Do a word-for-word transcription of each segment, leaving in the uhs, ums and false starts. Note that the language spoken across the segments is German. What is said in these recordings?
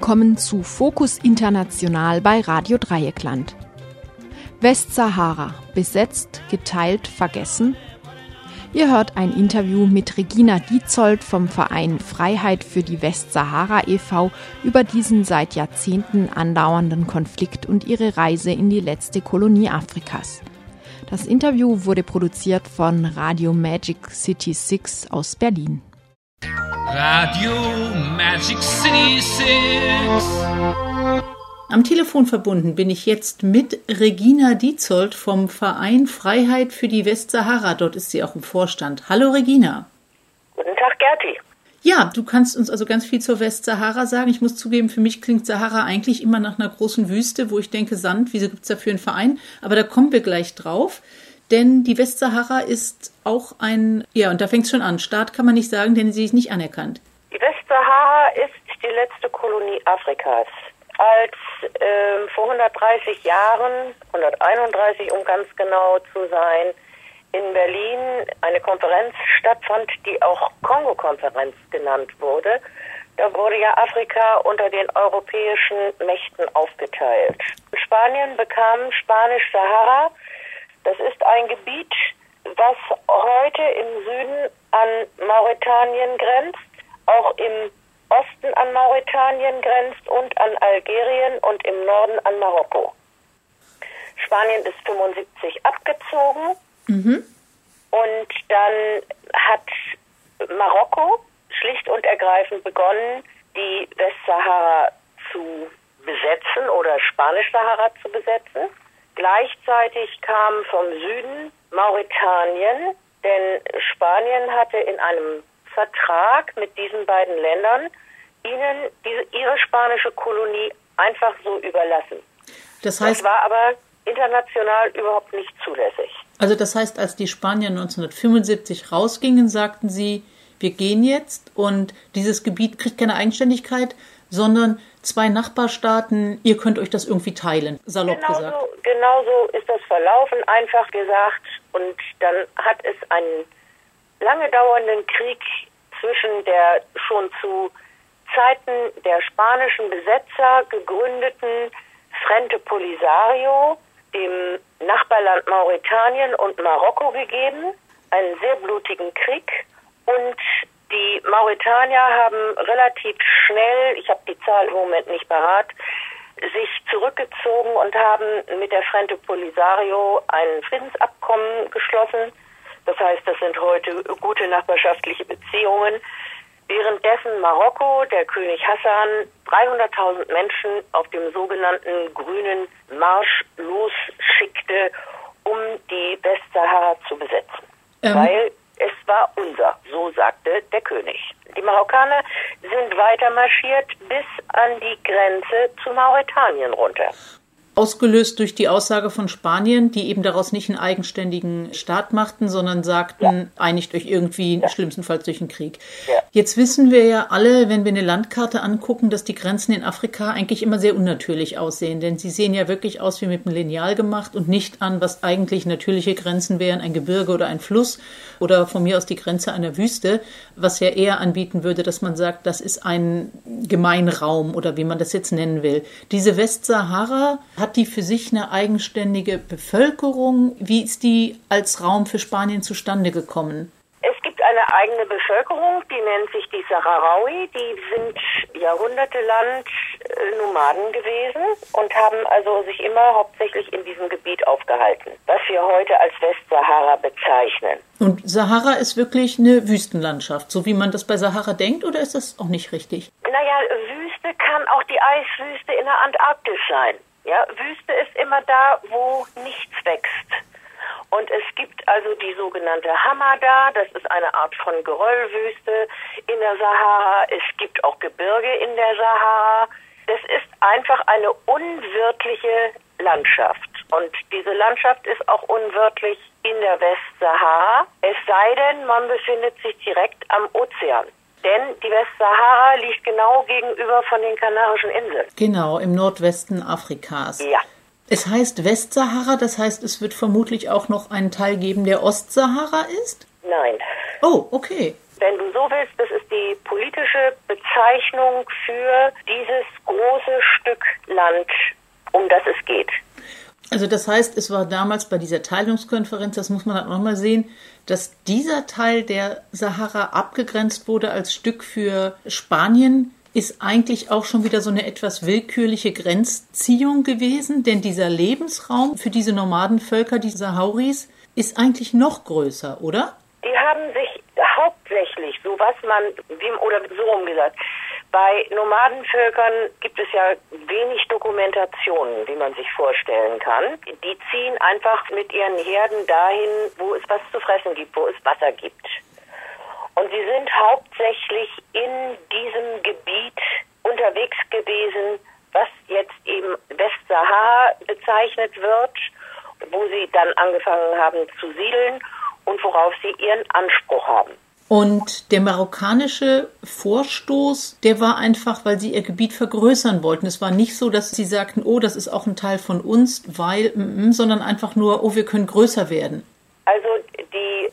willkommen zu Fokus International bei Radio Dreieckland. Westsahara, besetzt, geteilt, vergessen? Ihr hört ein Interview mit Regina Dietzold vom Verein Freiheit für die Westsahara e V über diesen seit Jahrzehnten andauernden Konflikt und ihre Reise in die letzte Kolonie Afrikas. Das Interview wurde produziert von Radio Magic City sechs aus Berlin. Radio Magic City sechs. Am Telefon verbunden bin ich jetzt mit Regina Dietzold vom Verein Freiheit für die Westsahara. Dort ist sie auch im Vorstand. Hallo Regina. Guten Tag, Gerti. Ja, du kannst uns also ganz viel zur Westsahara sagen. Ich muss zugeben, für mich klingt Sahara eigentlich immer nach einer großen Wüste, wo ich denke, Sand, wieso gibt es dafür einen Verein? Aber da kommen wir gleich drauf. Denn die Westsahara ist auch ein, ja, und da fängt es schon an. Staat kann man nicht sagen, denn sie ist nicht anerkannt. Die Westsahara ist die letzte Kolonie Afrikas. Als äh, vor hundertdreißig Jahren, hunderteinunddreißig um ganz genau zu sein, in Berlin eine Konferenz stattfand, die auch Kongo-Konferenz genannt wurde. Da wurde ja Afrika unter den europäischen Mächten aufgeteilt. Spanien bekam Spanisch-Sahara. Das ist ein Gebiet, was heute im Süden an Mauretanien grenzt, auch im Osten an Mauretanien grenzt und an Algerien und im Norden an Marokko. Spanien ist fünfundsiebzig abgezogen mhm. und dann hat Marokko schlicht und ergreifend begonnen, die Westsahara zu besetzen oder Spanisch-Sahara zu besetzen. Gleichzeitig kam vom Süden Mauretanien, denn Spanien hatte in einem Vertrag mit diesen beiden Ländern ihnen diese, ihre spanische Kolonie einfach so überlassen. Das heißt, das war aber international überhaupt nicht zulässig. Also das heißt, als die Spanier neunzehnhundertfünfundsiebzig rausgingen, sagten sie, wir gehen jetzt und dieses Gebiet kriegt keine Eigenständigkeit, sondern zwei Nachbarstaaten, ihr könnt euch das irgendwie teilen, salopp genau gesagt. So, genau so ist das verlaufen, einfach gesagt. Und dann hat es einen lange dauernden Krieg zwischen der schon zu Zeiten der spanischen Besetzer gegründeten Frente Polisario, dem Nachbarland Mauretanien und Marokko gegeben, einen sehr blutigen Krieg. Und die Mauretanier haben relativ schnell, ich habe die Zahl im Moment nicht parat, sich zurückgezogen und haben mit der Frente Polisario ein Friedensabkommen geschlossen. Das heißt, das sind heute gute nachbarschaftliche Beziehungen. Währenddessen Marokko, der König Hassan, dreihunderttausend Menschen auf dem sogenannten Grünen Marsch losschickte, um die Westsahara zu besetzen. Ähm. Weil es war unser, so sagte der König. Die Marokkaner sind weiter marschiert bis an die Grenze zu Mauretanien runter. Ausgelöst durch die Aussage von Spanien, die eben daraus nicht einen eigenständigen Staat machten, sondern sagten, ja. einigt euch irgendwie, ja. schlimmstenfalls durch einen Krieg. Ja. Jetzt wissen wir ja alle, wenn wir eine Landkarte angucken, dass die Grenzen in Afrika eigentlich immer sehr unnatürlich aussehen, denn sie sehen ja wirklich aus wie mit einem Lineal gemacht und nicht an, was eigentlich natürliche Grenzen wären, ein Gebirge oder ein Fluss oder von mir aus die Grenze einer Wüste, was ja eher anbieten würde, dass man sagt, das ist ein Gemeinraum oder wie man das jetzt nennen will. Diese Westsahara hat die für sich eine eigenständige Bevölkerung? Wie ist die als Raum für Spanien zustande gekommen? Es gibt eine eigene Bevölkerung, die nennt sich die Saharaui. Die sind jahrhundertelang Nomaden gewesen und haben also sich immer hauptsächlich in diesem Gebiet aufgehalten, was wir heute als Westsahara bezeichnen. Und Sahara ist wirklich eine Wüstenlandschaft, so wie man das bei Sahara denkt, oder ist das auch nicht richtig? Naja, Wüste kann auch die Eiswüste in der Antarktis sein. Ja, Wüste ist immer da, wo nichts wächst. Und es gibt also die sogenannte Hamada, das ist eine Art von Geröllwüste in der Sahara. Es gibt auch Gebirge in der Sahara. Das ist einfach eine unwirtliche Landschaft. Und diese Landschaft ist auch unwirtlich in der Westsahara. Es sei denn, man befindet sich direkt am Ozean. Denn die Westsahara liegt genau gegenüber von den Kanarischen Inseln. Genau, im Nordwesten Afrikas. Ja. Es heißt Westsahara, das heißt, es wird vermutlich auch noch einen Teil geben, der Ostsahara ist? Nein. Oh, okay. wenn du so willst, das ist die politische Bezeichnung für dieses große Stück Land, um das es geht. Also das heißt, es war damals bei dieser Teilungskonferenz, das muss man halt nochmal sehen, dass dieser Teil der Sahara abgegrenzt wurde als Stück für Spanien, ist eigentlich auch schon wieder so eine etwas willkürliche Grenzziehung gewesen, denn dieser Lebensraum für diese Nomadenvölker, die Sahrawis, ist eigentlich noch größer, oder? Die haben sich hauptsächlich, so was man, wie, oder so rum gesagt, bei Nomadenvölkern gibt es ja wenig Dokumentationen, wie man sich vorstellen kann. Die ziehen einfach mit ihren Herden dahin, wo es was zu fressen gibt, wo es Wasser gibt. Und sie sind hauptsächlich in diesem Gebiet unterwegs gewesen, was jetzt eben Westsahara bezeichnet wird, wo sie dann angefangen haben zu siedeln und worauf sie ihren Anspruch haben. Und der marokkanische Vorstoß, der war einfach, weil sie ihr Gebiet vergrößern wollten. Es war nicht so, dass sie sagten, oh, das ist auch ein Teil von uns, weil, mm, sondern einfach nur, oh, wir können größer werden. Also die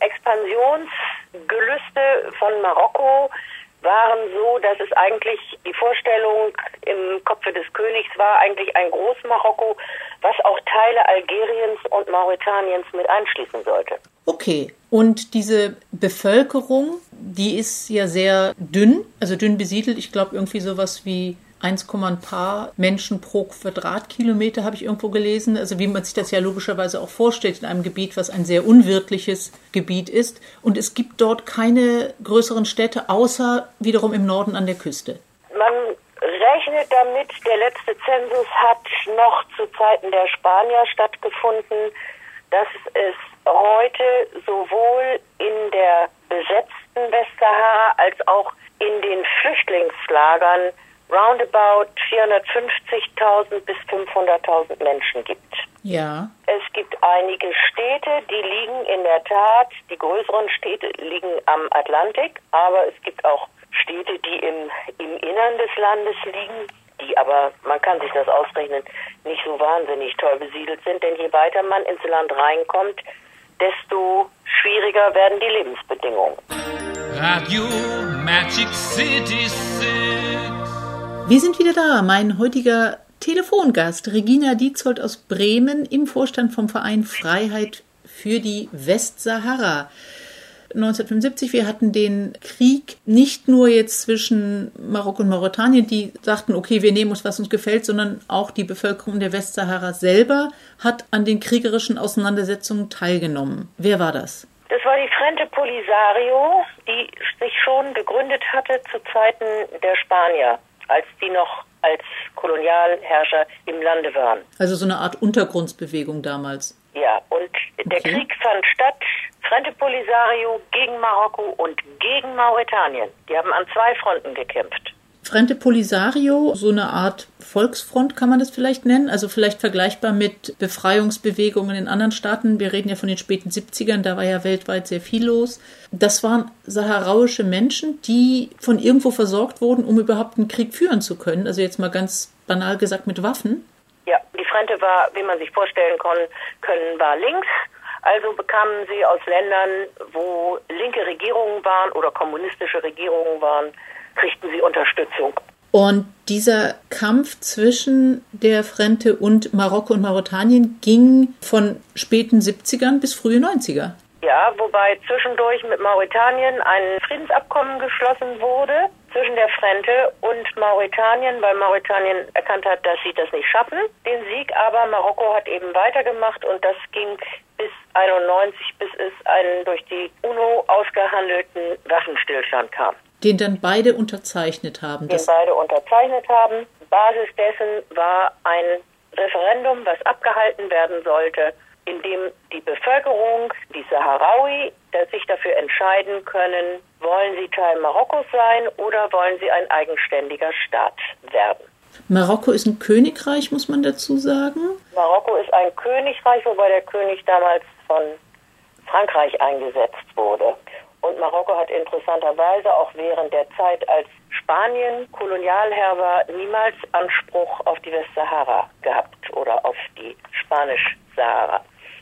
Expansionsgelüste von Marokko waren so, dass es eigentlich die Vorstellung im Kopfe des Königs war, eigentlich ein Großmarokko, was auch Teile Algeriens und Mauretaniens mit einschließen sollte. Okay, und diese Bevölkerung, die ist ja sehr dünn, also dünn besiedelt. Ich glaube irgendwie sowas wie eins, ein paar Menschen pro Quadratkilometer habe ich irgendwo gelesen. Also wie man sich das ja logischerweise auch vorstellt in einem Gebiet, was ein sehr unwirtliches Gebiet ist. Und es gibt dort keine größeren Städte, außer wiederum im Norden an der Küste. Man rechnet damit, der letzte Zensus hat noch zu Zeiten der Spanier stattgefunden, dass es heute sowohl in der besetzten Westsahara als auch in den Flüchtlingslagern roundabout vierhundertfünfzigtausend bis fünfhunderttausend Menschen gibt. Ja. Es gibt einige Städte, die liegen in der Tat, die größeren Städte liegen am Atlantik, aber es gibt auch Städte, die im, im Innern des Landes liegen, die aber, man kann sich das ausrechnen, nicht so wahnsinnig toll besiedelt sind, denn je weiter man ins Land reinkommt, desto schwieriger werden die Lebensbedingungen. Radio Magic City Six. Wir sind wieder da. Mein heutiger Telefongast, Regina Dietzold aus Bremen, im Vorstand vom Verein Freiheit für die Westsahara. neunzehnhundertfünfundsiebzig, wir hatten den Krieg nicht nur jetzt zwischen Marokko und Mauretanien, die sagten, okay, wir nehmen uns, was uns gefällt, sondern auch die Bevölkerung der Westsahara selber hat an den kriegerischen Auseinandersetzungen teilgenommen. Wer war das? Das war die Frente Polisario, die sich schon gegründet hatte zu Zeiten der Spanier, als die noch als Kolonialherrscher im Lande waren. Also so eine Art Untergrundsbewegung damals. Ja, und der Okay. Krieg fand statt, Frente Polisario gegen Marokko und gegen Mauretanien. Die haben an zwei Fronten gekämpft. Frente Polisario, so eine Art Volksfront kann man das vielleicht nennen, also vielleicht vergleichbar mit Befreiungsbewegungen in anderen Staaten. Wir reden ja von den späten siebzigern, da war ja weltweit sehr viel los. Das waren saharauische Menschen, die von irgendwo versorgt wurden, um überhaupt einen Krieg führen zu können. Also jetzt mal ganz banal gesagt mit Waffen. Ja, die Frente war, wie man sich vorstellen kon- können, war links. Also bekamen sie aus Ländern, wo linke Regierungen waren oder kommunistische Regierungen waren, kriegten sie Unterstützung. Und dieser Kampf zwischen der Frente und Marokko und Mauretanien ging von späten siebzigern bis frühe neunziger. Ja, wobei zwischendurch mit Mauretanien ein Friedensabkommen geschlossen wurde zwischen der Frente und Mauretanien, weil Mauretanien erkannt hat, dass sie das nicht schaffen, den Sieg. Aber Marokko hat eben weitergemacht und das ging bis einundneunzig, bis es einen durch die UNO ausgehandelten Waffenstillstand kam. Den dann beide unterzeichnet haben. Den Das beide unterzeichnet haben. Basis dessen war ein Referendum, was abgehalten werden sollte, in dem die Bevölkerung, die Saharaui, sich dafür entscheiden können, wollen sie Teil Marokkos sein oder wollen sie ein eigenständiger Staat werden. Marokko ist ein Königreich, muss man dazu sagen. Marokko ist ein Königreich, wobei der König damals von Frankreich eingesetzt wurde. Und Marokko hat interessanterweise auch während der Zeit, als Spanien Kolonialherr war, niemals Anspruch auf die Westsahara gehabt oder auf die Spanisch-Sahara.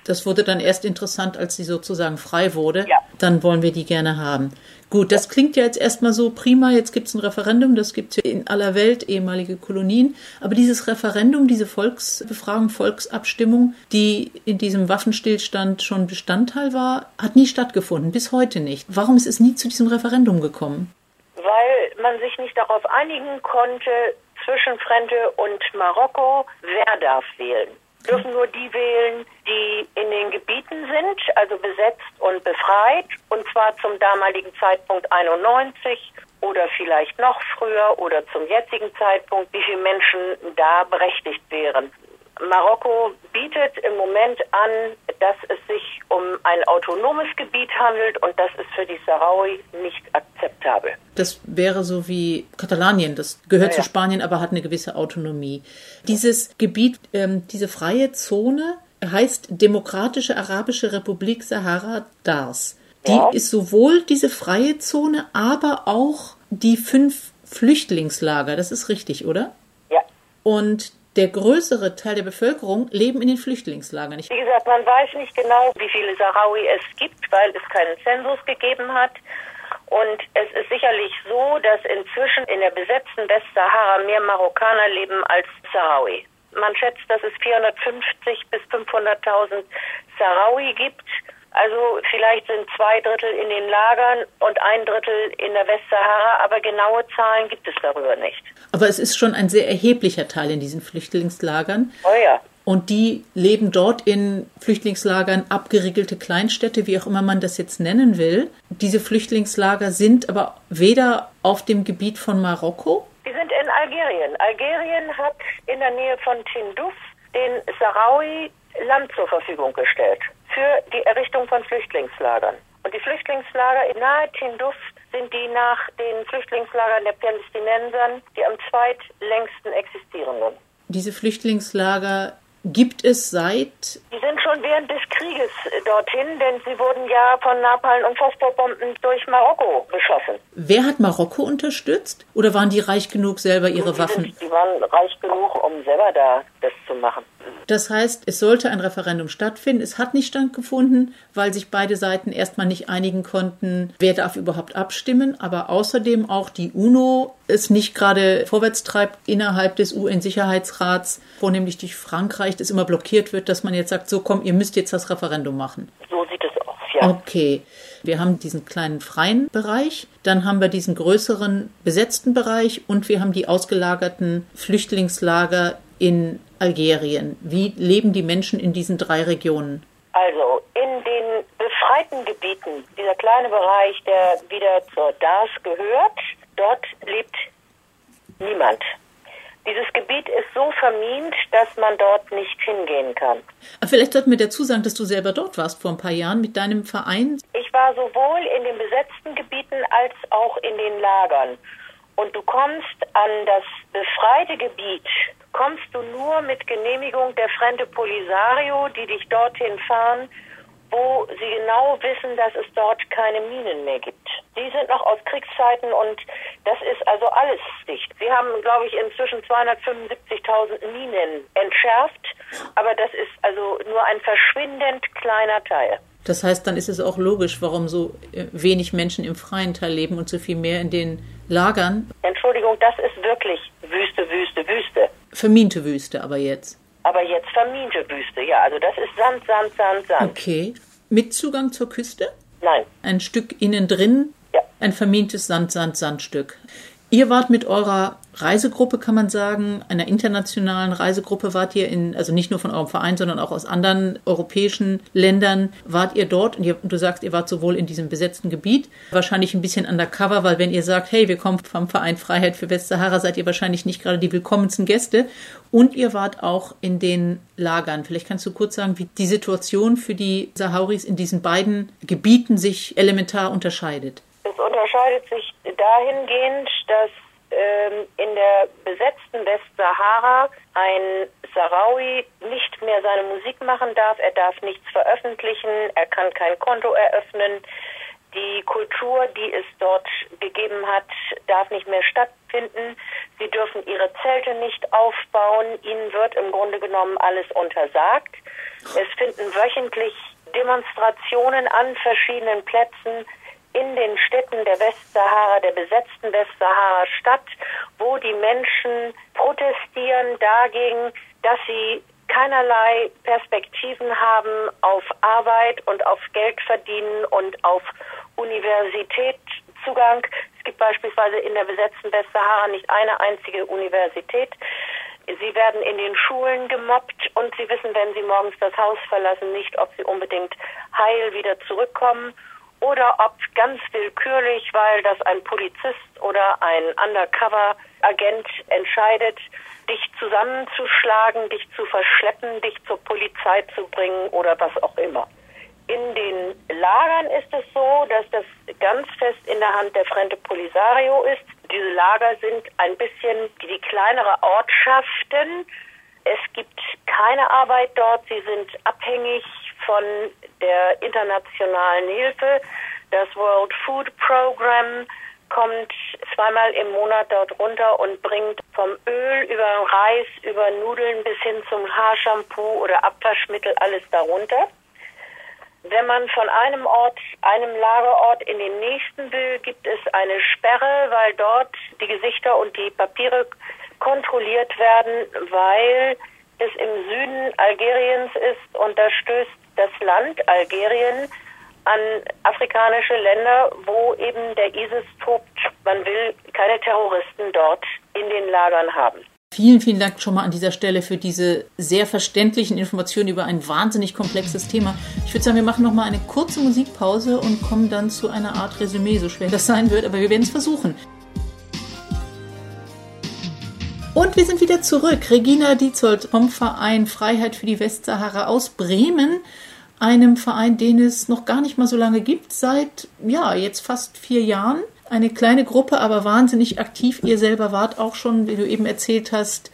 Das wurde dann erst interessant, als sie sozusagen frei wurde. Ja. Dann wollen wir die gerne haben. Gut, das klingt ja jetzt erstmal so prima. Jetzt gibt es ein Referendum, das gibt es ja in aller Welt, ehemalige Kolonien. Aber dieses Referendum, diese Volksbefragung, Volksabstimmung, die in diesem Waffenstillstand schon Bestandteil war, hat nie stattgefunden, bis heute nicht. Warum ist es nie zu diesem Referendum gekommen? Weil man sich nicht darauf einigen konnte, zwischen Frente und Marokko, wer darf wählen. Dürfen nur die wählen, die in den Gebieten sind, also besetzt und befreit, und zwar zum damaligen Zeitpunkt einundneunzig oder vielleicht noch früher oder zum jetzigen Zeitpunkt, wie viele Menschen da berechtigt wären. Marokko bietet im Moment an, dass es sich um ein autonomes Gebiet handelt, und das ist für die Sahrawi nicht akzeptabel. Das wäre so wie Katalanien, das gehört Ja, zu ja. Spanien, aber hat eine gewisse Autonomie. Dieses Gebiet, ähm, diese freie Zone heißt Demokratische Arabische Republik Sahara Dars. Die Ja. ist sowohl diese freie Zone, aber auch die fünf Flüchtlingslager. Das ist richtig, oder? Ja. Und der größere Teil der Bevölkerung leben in den Flüchtlingslagern. Ich Wie gesagt, man weiß nicht genau, wie viele Sahrawi es gibt, weil es keinen Zensus gegeben hat. Und es ist sicherlich so, dass inzwischen in der besetzten Westsahara mehr Marokkaner leben als Sahrawi. Man schätzt, dass es vierhundertfünfzig bis fünfhunderttausend Sahrawi gibt. Also vielleicht sind zwei Drittel in den Lagern und ein Drittel in der Westsahara, aber genaue Zahlen gibt es darüber nicht. Aber es ist schon ein sehr erheblicher Teil in diesen Flüchtlingslagern. Oh ja. Und die leben dort in Flüchtlingslagern, abgeriegelte Kleinstädte, wie auch immer man das jetzt nennen will. Diese Flüchtlingslager sind aber weder auf dem Gebiet von Marokko. Die sind in Algerien. Algerien hat in der Nähe von Tindouf den Sahrawi Land zur Verfügung gestellt für die Errichtung von Flüchtlingslagern. Und die Flüchtlingslager nahe Tindouf sind die nach den Flüchtlingslagern der Palästinensern die am zweitlängsten existierenden. Diese Flüchtlingslager gibt es seit... Die sind schon während des Krieges dorthin, denn sie wurden ja von Napalm und Phosphorbomben durch Marokko beschossen. Wer hat Marokko unterstützt? Oder waren die reich genug, selber ihre die Waffen? Sind, die waren reich genug, um selber da das zu machen. Das heißt, es sollte ein Referendum stattfinden. Es hat nicht stattgefunden, weil sich beide Seiten erstmal nicht einigen konnten, wer darf überhaupt abstimmen. Aber außerdem auch die UNO es nicht gerade vorwärts treibt innerhalb des U N-Sicherheitsrats, vornehmlich durch Frankreich, das immer blockiert wird, dass man jetzt sagt, so komm, ihr müsst jetzt das Referendum machen. So sieht es aus, ja. Okay. Wir haben diesen kleinen freien Bereich, dann haben wir diesen größeren besetzten Bereich und wir haben die ausgelagerten Flüchtlingslager in Algerien. Wie leben die Menschen in diesen drei Regionen? Also in den befreiten Gebieten, dieser kleine Bereich, der wieder zur D A S gehört, dort lebt niemand. Dieses Gebiet ist so vermint, dass man dort nicht hingehen kann. Aber vielleicht sollten wir dazu sagen, dass du selber dort warst vor ein paar Jahren mit deinem Verein. Ich war sowohl in den besetzten Gebieten als auch in den Lagern. Und du kommst an das befreite Gebiet, kommst du nur mit Genehmigung der Frente Polisario, die dich dorthin fahren, wo sie genau wissen, dass es dort keine Minen mehr gibt. Die sind noch aus Kriegszeiten und das ist also alles dicht. Sie haben, glaube ich, inzwischen zweihundertfünfundsiebzigtausend Minen entschärft, aber das ist also nur ein verschwindend kleiner Teil. Das heißt, dann ist es auch logisch, warum so wenig Menschen im freien Teil leben und so viel mehr in den Lagern. Entschuldigung, das ist wirklich Wüste, Wüste, Wüste. Verminte Wüste aber jetzt. Aber jetzt verminte Wüste, ja. Also das ist Sand, Sand, Sand, Sand. Okay. Mit Zugang zur Küste? Nein. Ein Stück innen drin? Ja. Ein vermintes Sand, Sand, Sandstück. Ihr wart mit eurer Reisegruppe, kann man sagen, einer internationalen Reisegruppe wart ihr in, also nicht nur von eurem Verein, sondern auch aus anderen europäischen Ländern, wart ihr dort und, ihr, und du sagst, ihr wart sowohl in diesem besetzten Gebiet, wahrscheinlich ein bisschen undercover, weil wenn ihr sagt, hey, wir kommen vom Verein Freiheit für Westsahara, seid ihr wahrscheinlich nicht gerade die willkommensten Gäste und ihr wart auch in den Lagern. Vielleicht kannst du kurz sagen, wie die Situation für die Sahrawis in diesen beiden Gebieten sich elementar unterscheidet. Es unterscheidet sich dahingehend, dass ähm, in der besetzten Westsahara ein Sahrawi nicht mehr seine Musik machen darf, er darf nichts veröffentlichen, er kann kein Konto eröffnen. Die Kultur, die es dort gegeben hat, darf nicht mehr stattfinden. Sie Sie dürfen ihre Zelte nicht aufbauen. Ihnen wird im Grunde genommen alles untersagt. Es finden wöchentlich Demonstrationen an verschiedenen Plätzen in den Städten der Westsahara, der besetzten Westsahara statt, wo die Menschen protestieren dagegen, dass sie keinerlei Perspektiven haben auf Arbeit und auf Geld verdienen und auf Universitätszugang. Es gibt beispielsweise in der besetzten Westsahara nicht eine einzige Universität. Sie werden in den Schulen gemobbt und sie wissen, wenn sie morgens das Haus verlassen, nicht, ob sie unbedingt heil wieder zurückkommen oder ob ganz willkürlich, weil das ein Polizist oder ein Undercover-Agent entscheidet, dich zusammenzuschlagen, dich zu verschleppen, dich zur Polizei zu bringen oder was auch immer. In den Lagern ist es so, dass das ganz fest in der Hand der Frente Polisario ist. Diese Lager sind ein bisschen wie kleinere Ortschaften. Es gibt keine Arbeit dort. Sie sind abhängig von der internationalen Hilfe. Das World Food Program kommt zweimal im Monat dort runter und bringt vom Öl über Reis, über Nudeln bis hin zum Haarshampoo oder Abwaschmittel alles darunter. Wenn man von einem Ort, einem Lagerort in den nächsten will, gibt es eine Sperre, weil dort die Gesichter und die Papiere kontrolliert werden, weil es im Süden Algeriens ist und da stößt das Land Algerien an afrikanische Länder, wo eben der ISIS tobt. Man will keine Terroristen dort in den Lagern haben. Vielen, vielen Dank schon mal an dieser Stelle für diese sehr verständlichen Informationen über ein wahnsinnig komplexes Thema. Ich würde sagen, wir machen noch mal eine kurze Musikpause und kommen dann zu einer Art Resümee, so schwer das sein wird, aber wir werden es versuchen. Und wir sind wieder zurück. Regina Dietzold vom Verein Freiheit für die Westsahara aus Bremen, einem Verein, den es noch gar nicht mal so lange gibt, seit, ja, jetzt fast vier Jahren. Eine kleine Gruppe, aber wahnsinnig aktiv. Ihr selber wart auch schon, wie du eben erzählt hast,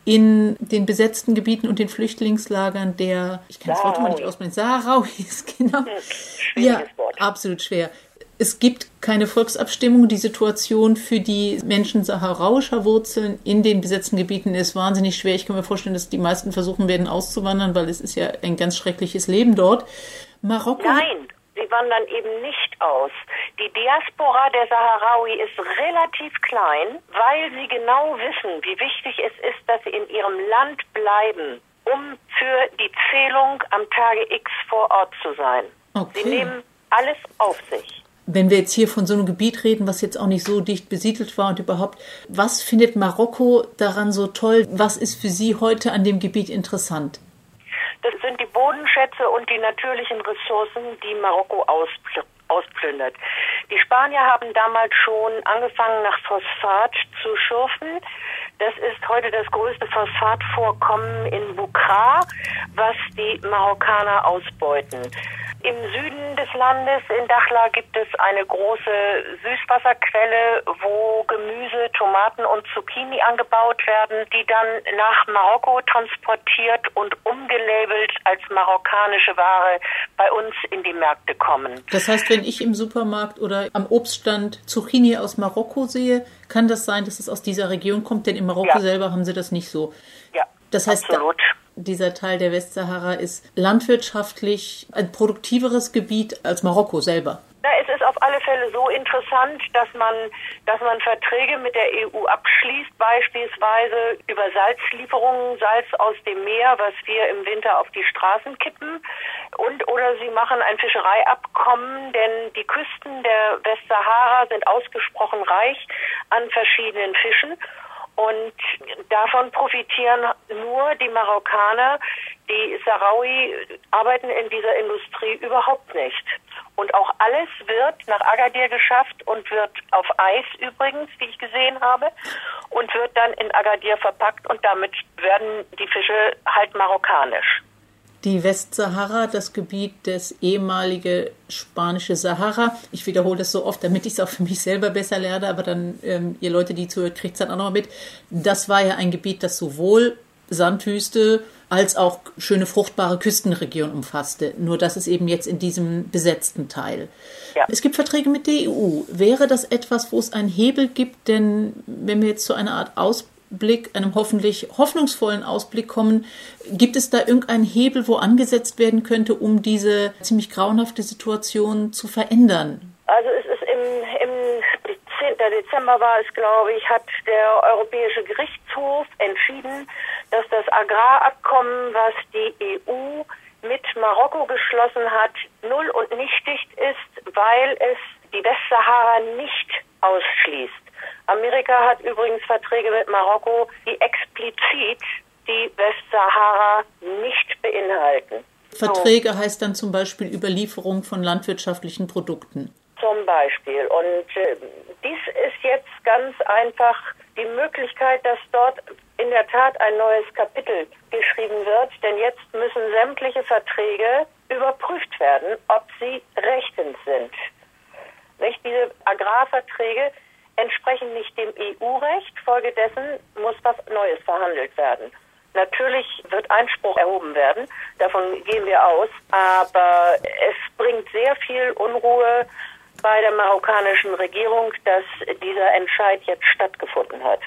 in den besetzten Gebieten und den Flüchtlingslagern der, ich kann das Wort immer nicht aussprechen, Saharauis, genau. Ja, absolut schwer. Es gibt keine Volksabstimmung. Die Situation für die Menschen saharauischer Wurzeln in den besetzten Gebieten ist wahnsinnig schwer. Ich kann mir vorstellen, dass die meisten versuchen werden auszuwandern, weil es ist ja ein ganz schreckliches Leben dort. Marokko... Nein. Sie wandern eben nicht aus. Die Diaspora der Saharaui ist relativ klein, weil sie genau wissen, wie wichtig es ist, dass sie in ihrem Land bleiben, um für die Zählung am Tage X vor Ort zu sein. Okay. Sie nehmen alles auf sich. Wenn wir jetzt hier von so einem Gebiet reden, was jetzt auch nicht so dicht besiedelt war und überhaupt, was findet Marokko daran so toll? Was ist für Sie heute an dem Gebiet interessant? Das sind die Bodenschätze und die natürlichen Ressourcen, die Marokko auspl- ausplündert. Die Spanier haben damals schon angefangen, nach Phosphat zu schürfen. Das ist heute das größte Phosphatvorkommen in Bukra, was die Marokkaner ausbeuten. Im Süden des Landes, in Dakhla, gibt es eine große Süßwasserquelle, wo Gemüse, Tomaten und Zucchini angebaut werden, die dann nach Marokko transportiert und umgelabelt als marokkanische Ware bei uns in die Märkte kommen. Das heißt, wenn ich im Supermarkt oder am Obststand Zucchini aus Marokko sehe, kann das sein, dass es aus dieser Region kommt? Denn in Marokko ja. selber haben sie das nicht so. Ja, das heißt, absolut. Dieser Teil der Westsahara ist landwirtschaftlich ein produktiveres Gebiet als Marokko selber. Na, es ist auf alle Fälle so interessant, dass man, dass man Verträge mit der E U abschließt, beispielsweise über Salzlieferungen, Salz aus dem Meer, was wir im Winter auf die Straßen kippen. Und oder sie machen ein Fischereiabkommen, denn die Küsten der Westsahara sind ausgesprochen reich an verschiedenen Fischen. Und davon profitieren nur die Marokkaner. Die Sahraui arbeiten in dieser Industrie überhaupt nicht. Und auch alles wird nach Agadir geschafft und wird auf Eis übrigens, wie ich gesehen habe, und wird dann in Agadir verpackt und damit werden die Fische halt marokkanisch. Die Westsahara, das Gebiet des ehemalige spanische Sahara. Ich wiederhole das so oft, damit ich es auch für mich selber besser lerne, aber dann, ähm, ihr Leute, die zuhört, kriegt es dann auch noch mit. Das war ja ein Gebiet, das sowohl Sandwüste als auch schöne fruchtbare Küstenregion umfasste. Nur das ist eben jetzt in diesem besetzten Teil. Ja. Es gibt Verträge mit der E U. Wäre das etwas, wo es einen Hebel gibt? Denn wenn wir jetzt zu einer Art Ausblick, einem hoffentlich hoffnungsvollen Ausblick kommen, gibt es da irgendeinen Hebel, wo angesetzt werden könnte, um diese ziemlich grauenhafte Situation zu verändern? Also es ist im, im zehnten Dezember war es, glaube ich, hat der Europäische Gerichtshof entschieden, dass das Agrarabkommen, was die E U mit Marokko geschlossen hat, null und nichtig ist, weil es die Westsahara nicht ausschließt. Amerika hat übrigens Verträge mit Marokko, die explizit die Westsahara nicht beinhalten. Verträge so. Heißt dann zum Beispiel Überlieferung von landwirtschaftlichen Produkten. Zum Beispiel. Und äh, dies ist jetzt ganz einfach die Möglichkeit, dass dort in der Tat ein neues Kapitel geschrieben wird. Denn jetzt müssen sämtliche Verträge überprüft werden, ob sie rechtens sind. Nicht? Diese Agrarverträge entsprechen nicht dem E U-Recht. Folgedessen muss was Neues verhandelt werden. Natürlich wird Einspruch erhoben werden, davon gehen wir aus, aber es bringt sehr viel Unruhe bei der marokkanischen Regierung, dass dieser Entscheid jetzt stattgefunden hat.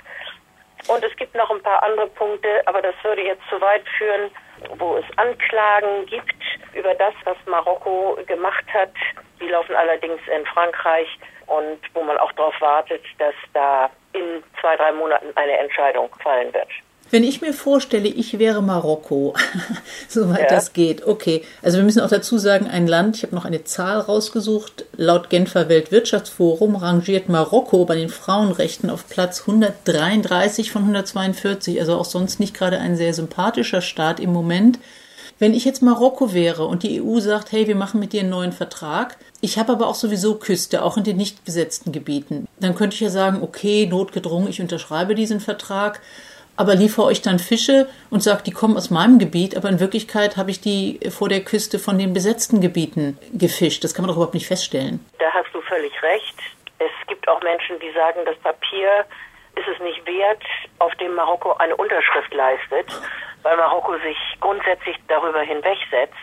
Und es gibt noch ein paar andere Punkte, aber das würde jetzt zu weit führen, wo es Anklagen gibt über das, was Marokko gemacht hat. Die laufen allerdings in Frankreich und wo man auch darauf wartet, dass da in zwei, drei Monaten eine Entscheidung fallen wird. Wenn ich mir vorstelle, ich wäre Marokko, soweit ja. das geht, okay. Also wir müssen auch dazu sagen, ein Land, ich habe noch eine Zahl rausgesucht, laut Genfer Weltwirtschaftsforum rangiert Marokko bei den Frauenrechten auf Platz hundertdreiunddreißig von hundertzweiundvierzig, also auch sonst nicht gerade ein sehr sympathischer Staat im Moment. Wenn ich jetzt Marokko wäre und die E U sagt, hey, wir machen mit dir einen neuen Vertrag, ich habe aber auch sowieso Küste, auch in den nicht besetzten Gebieten, dann könnte ich ja sagen, okay, notgedrungen, ich unterschreibe diesen Vertrag, aber liefere euch dann Fische und sage, die kommen aus meinem Gebiet, aber in Wirklichkeit habe ich die vor der Küste von den besetzten Gebieten gefischt. Das kann man doch überhaupt nicht feststellen. Da hast du völlig recht. Es gibt auch Menschen, die sagen, das Papier ist es nicht wert, auf dem Marokko eine Unterschrift leistet, weil Marokko sich grundsätzlich darüber hinwegsetzt.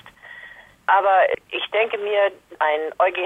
Aber ich denke mir, ein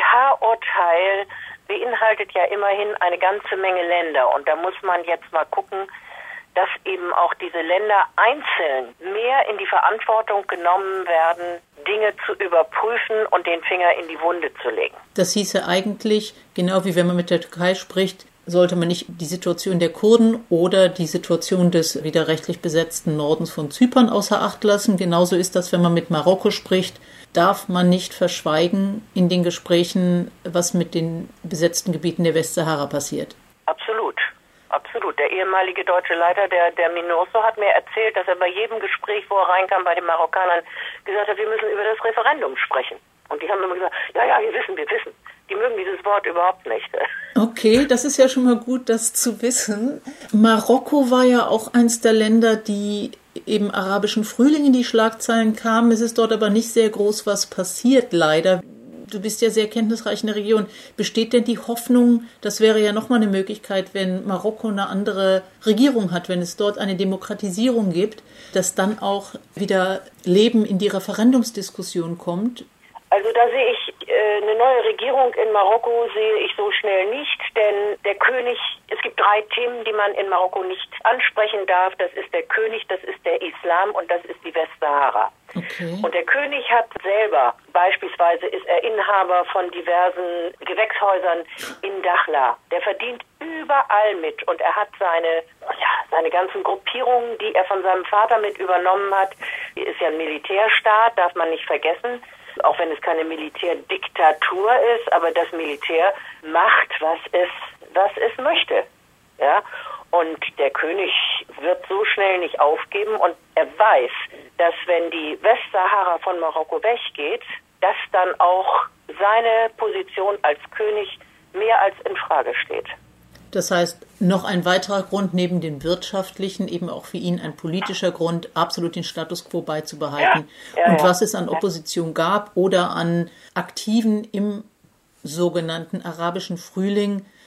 EuGH-Urteil beinhaltet ja immerhin eine ganze Menge Länder. Und da muss man jetzt mal gucken, dass eben auch diese Länder einzeln mehr in die Verantwortung genommen werden, Dinge zu überprüfen und den Finger in die Wunde zu legen. Das hieße eigentlich, genau wie wenn man mit der Türkei spricht, sollte man nicht die Situation der Kurden oder die Situation des widerrechtlich besetzten Nordens von Zypern außer Acht lassen. Genauso ist das, wenn man mit Marokko spricht, darf man nicht verschweigen in den Gesprächen, was mit den besetzten Gebieten der Westsahara passiert. Absolut. Absolut. Der ehemalige deutsche Leiter, der, der Minoso, hat mir erzählt, dass er bei jedem Gespräch, wo er reinkam, bei den Marokkanern gesagt hat, wir müssen über das Referendum sprechen. Und die haben immer gesagt, ja, ja, wir wissen, wir wissen. Die mögen dieses Wort überhaupt nicht. Okay, das ist ja schon mal gut, das zu wissen. Marokko war ja auch eins der Länder, die im arabischen Frühling in die Schlagzeilen kamen. Es ist dort aber nicht sehr groß was passiert, leider. Du bist ja sehr kenntnisreich in der Region. Besteht denn die Hoffnung, das wäre ja nochmal eine Möglichkeit, wenn Marokko eine andere Regierung hat, wenn es dort eine Demokratisierung gibt, dass dann auch wieder Leben in die Referendumsdiskussion kommt? Also da sehe ich äh, eine neue Regierung in Marokko sehe ich so schnell nicht, denn der König, es gibt drei Themen, die man in Marokko nicht ansprechen darf. Das ist der König, das ist der Islam und das ist die Westsahara. Okay. Und der König hat selber, beispielsweise ist er Inhaber von diversen Gewächshäusern in Dakhla. Der verdient überall mit und er hat seine, ja, seine ganzen Gruppierungen, die er von seinem Vater mit übernommen hat. Ist ja ein Militärstaat, darf man nicht vergessen. Auch wenn es keine Militärdiktatur ist, aber das Militär macht, was es, was es möchte. Ja? Und der König wird so schnell nicht aufgeben und er weiß, dass wenn die Westsahara von Marokko weggeht, dass dann auch seine Position als König mehr als in Frage steht. Das heißt, noch ein weiterer Grund neben dem wirtschaftlichen, eben auch für ihn ein politischer Grund, absolut den Status quo beizubehalten. Ja, ja, und was es an Opposition gab oder an Aktiven im sogenannten arabischen Frühling,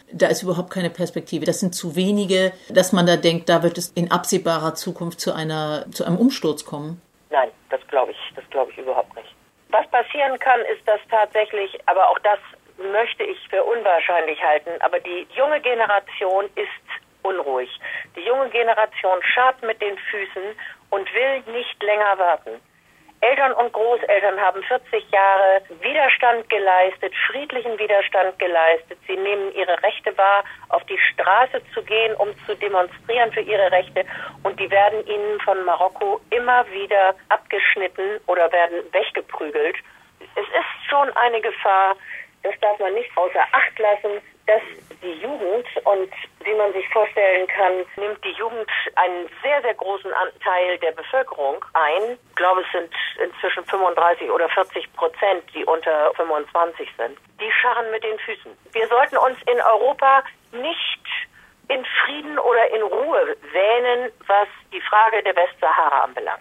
da ist überhaupt keine Perspektive. Das sind zu wenige, dass man da denkt, da wird es in absehbarer Zukunft zu einer, zu einem Umsturz kommen. Nein, das glaube ich, das glaube ich überhaupt nicht. Was passieren kann, ist, dass tatsächlich, aber auch das möchte ich für unwahrscheinlich halten, aber die junge Generation ist unruhig. Die junge Generation scharrt mit den Füßen und will nicht länger warten. Eltern und Großeltern haben vierzig Jahre Widerstand geleistet, friedlichen Widerstand geleistet. Sie nehmen ihre Rechte wahr, auf die Straße zu gehen, um zu demonstrieren für ihre Rechte. Und die werden ihnen von Marokko immer wieder abgeschnitten oder werden weggeprügelt. Es ist schon eine Gefahr, das darf man nicht außer Acht lassen, dass die Jugend, und wie man sich vorstellen kann, nimmt die Jugend einen sehr, sehr großen Anteil der Bevölkerung ein. Ich glaube, es sind inzwischen fünfunddreißig oder vierzig Prozent, die unter fünfundzwanzig sind. Die scharren mit den Füßen. Wir sollten uns in Europa nicht in Frieden oder in Ruhe wähnen, was die Frage der Westsahara anbelangt.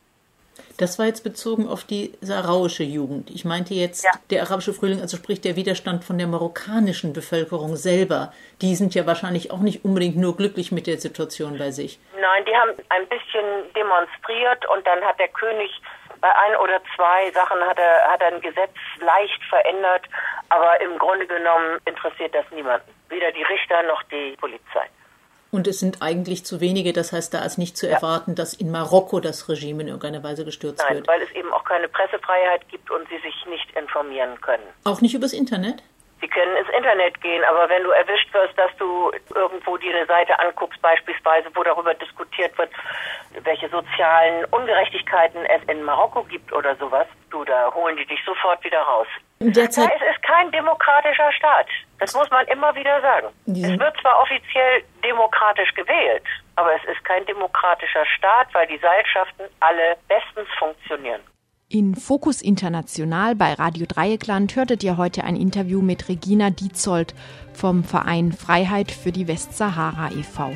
Das war jetzt bezogen auf die saharauische Jugend. Ich meinte jetzt, ja. Der arabische Frühling, also sprich der Widerstand von der marokkanischen Bevölkerung selber. Die sind ja wahrscheinlich auch nicht unbedingt nur glücklich mit der Situation bei sich. Nein, die haben ein bisschen demonstriert und dann hat der König bei ein oder zwei Sachen hat er, hat er ein Gesetz leicht verändert, aber im Grunde genommen interessiert das niemanden. Weder die Richter noch die Polizei. Und es sind eigentlich zu wenige, das heißt, da ist nicht zu erwarten, ja. dass in Marokko das Regime in irgendeiner Weise gestürzt Nein, wird. Nein, weil es eben auch keine Pressefreiheit gibt und sie sich nicht informieren können. Auch nicht übers Internet? Sie können ins Internet gehen, aber wenn du erwischt wirst, dass du irgendwo dir eine Seite anguckst, beispielsweise, wo darüber diskutiert wird, welche sozialen Ungerechtigkeiten es in Marokko gibt oder sowas, du, da holen die dich sofort wieder raus. Derzeit ja, es ist kein demokratischer Staat. Das muss man immer wieder sagen. Es wird zwar offiziell demokratisch gewählt, aber es ist kein demokratischer Staat, weil die Seilschaften alle bestens funktionieren. In Fokus International bei Radio Dreieckland hörtet ihr heute ein Interview mit Regina Dietzold vom Verein Freiheit für die Westsahara e V